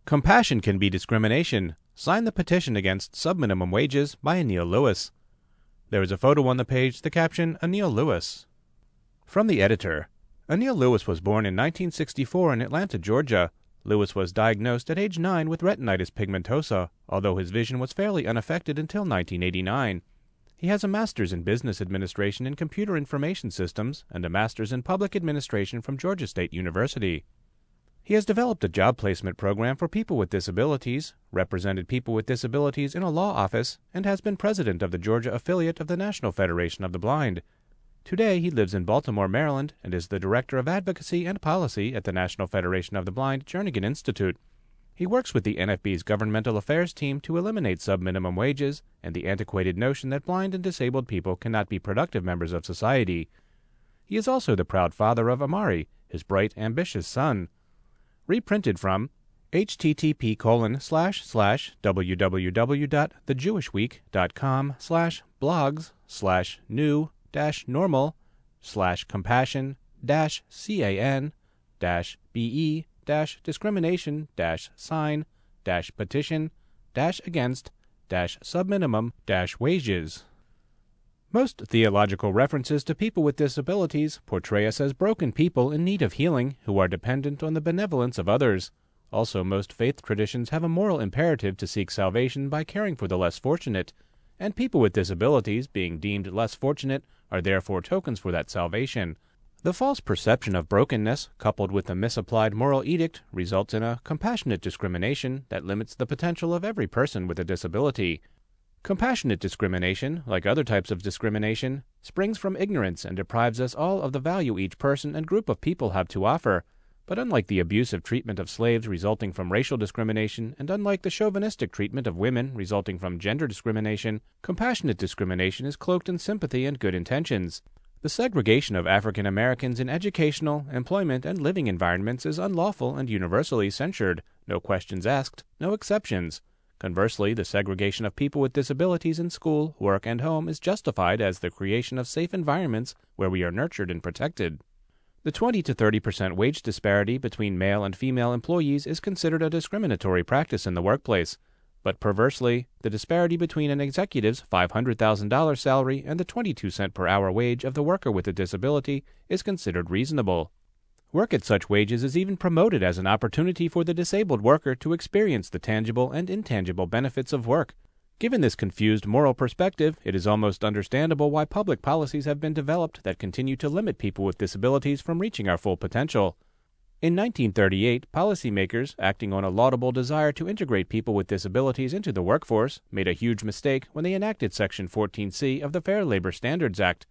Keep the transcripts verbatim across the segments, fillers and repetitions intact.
Compassion Can Be Discrimination. Sign the petition against subminimum wages by Anil Lewis. There is a photo on the page, the caption, Anil Lewis. From the editor. Anil Lewis was born in nineteen sixty-four in Atlanta, Georgia. Lewis was diagnosed at age nine with retinitis pigmentosa, although his vision was fairly unaffected until nineteen eighty-nine. He has a master's in business administration and computer information systems and a master's in public administration from Georgia State University. He has developed a job placement program for people with disabilities, represented people with disabilities in a law office, and has been president of the Georgia affiliate of the National Federation of the Blind. Today, he lives in Baltimore, Maryland, and is the Director of Advocacy and Policy at the National Federation of the Blind Jernigan Institute. He works with the N F B's governmental affairs team to eliminate subminimum wages and the antiquated notion that blind and disabled people cannot be productive members of society. He is also the proud father of Amari, his bright, ambitious son. Reprinted from http colon slash slash www.thejewishweek.com slash blogs slash new dash normal slash compassion dash can dash be dash discrimination dash sign dash petition dash against dash subminimum dash wages. Most theological references to people with disabilities portray us as broken people in need of healing who are dependent on the benevolence of others. Also, most faith traditions have a moral imperative to seek salvation by caring for the less fortunate, and people with disabilities, being deemed less fortunate, are therefore tokens for that salvation. The false perception of brokenness, coupled with a misapplied moral edict, results in a compassionate discrimination that limits the potential of every person with a disability. Compassionate discrimination, like other types of discrimination, springs from ignorance and deprives us all of the value each person and group of people have to offer. But unlike the abusive treatment of slaves resulting from racial discrimination, and unlike the chauvinistic treatment of women resulting from gender discrimination, compassionate discrimination is cloaked in sympathy and good intentions. The segregation of African Americans in educational, employment, and living environments is unlawful and universally censured. No questions asked, no exceptions. Conversely, the segregation of people with disabilities in school, work, and home is justified as the creation of safe environments where we are nurtured and protected. The twenty to thirty percent wage disparity between male and female employees is considered a discriminatory practice in the workplace. But perversely, the disparity between an executive's five hundred thousand dollars salary and the twenty-two cents per hour wage of the worker with a disability is considered reasonable. Work at such wages is even promoted as an opportunity for the disabled worker to experience the tangible and intangible benefits of work. Given this confused moral perspective, it is almost understandable why public policies have been developed that continue to limit people with disabilities from reaching our full potential. In nineteen thirty-eight, policymakers, acting on a laudable desire to integrate people with disabilities into the workforce, made a huge mistake when they enacted Section fourteen C of the Fair Labor Standards Act,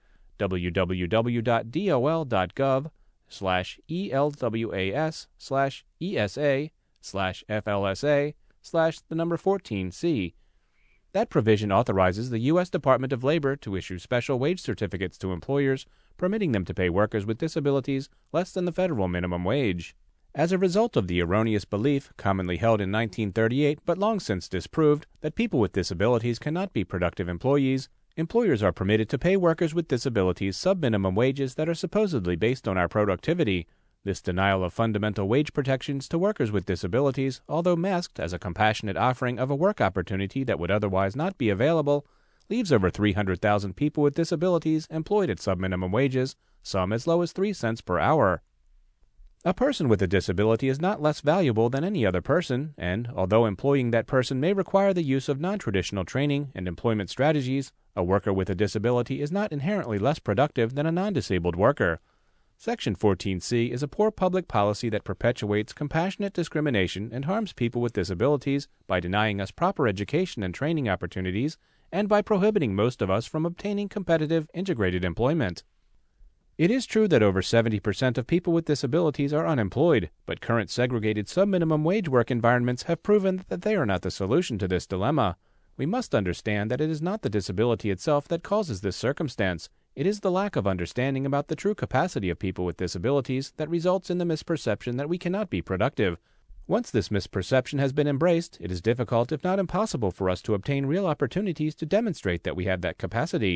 www.dol.gov slash ELWAS slash ESA slash FLSA slash the number fourteen C. That provision authorizes the U S Department of Labor to issue special wage certificates to employers, permitting them to pay workers with disabilities less than the federal minimum wage. As a result of the erroneous belief, commonly held in nineteen thirty-eight but long since disproved, that people with disabilities cannot be productive employees, employers are permitted to pay workers with disabilities sub-minimum wages that are supposedly based on our productivity. This denial of fundamental wage protections to workers with disabilities, although masked as a compassionate offering of a work opportunity that would otherwise not be available, leaves over three hundred thousand people with disabilities employed at sub-minimum wages, some as low as three cents per hour. A person with a disability is not less valuable than any other person, and, although employing that person may require the use of non-traditional training and employment strategies, a worker with a disability is not inherently less productive than a non-disabled worker. Section fourteen C is a poor public policy that perpetuates compassionate discrimination and harms people with disabilities by denying us proper education and training opportunities and by prohibiting most of us from obtaining competitive, integrated employment. It is true that over seventy percent of people with disabilities are unemployed, but current segregated sub-minimum wage work environments have proven that they are not the solution to this dilemma. We must understand that it is not the disability itself that causes this circumstance. It is the lack of understanding about the true capacity of people with disabilities that results in the misperception that we cannot be productive. Once this misperception has been embraced, it is difficult, if not impossible, for us to obtain real opportunities to demonstrate that we have that capacity.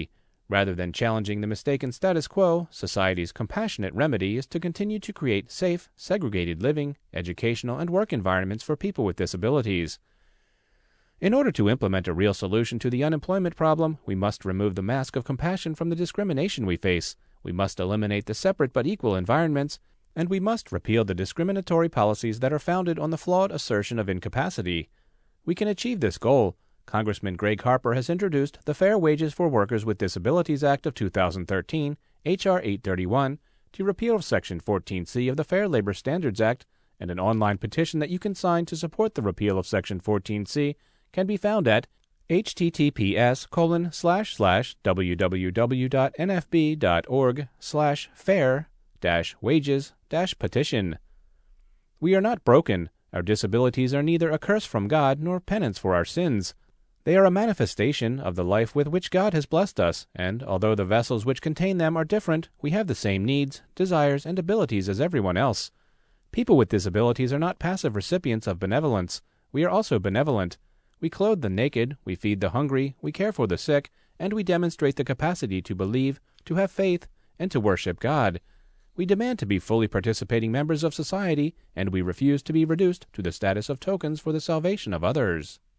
Rather than challenging the mistaken status quo, society's compassionate remedy is to continue to create safe, segregated living, educational, and work environments for people with disabilities. In order to implement a real solution to the unemployment problem, we must remove the mask of compassion from the discrimination we face. We must eliminate the separate but equal environments, and we must repeal the discriminatory policies that are founded on the flawed assertion of incapacity. We can achieve this goal. Congressman Greg Harper has introduced the Fair Wages for Workers with Disabilities Act of two thousand thirteen, H R eight thirty-one, to repeal Section fourteen C of the Fair Labor Standards Act, and an online petition that you can sign to support the repeal of Section fourteen C can be found at https colon slash slash www.nfb.org slash fair dash wages dash petition. We are not broken. Our disabilities are neither a curse from God nor penance for our sins. They are a manifestation of the life with which God has blessed us, and although the vessels which contain them are different, we have the same needs, desires, and abilities as everyone else. People with disabilities are not passive recipients of benevolence. We are also benevolent. We clothe the naked, we feed the hungry, we care for the sick, and we demonstrate the capacity to believe, to have faith, and to worship God. We demand to be fully participating members of society, and we refuse to be reduced to the status of tokens for the salvation of others.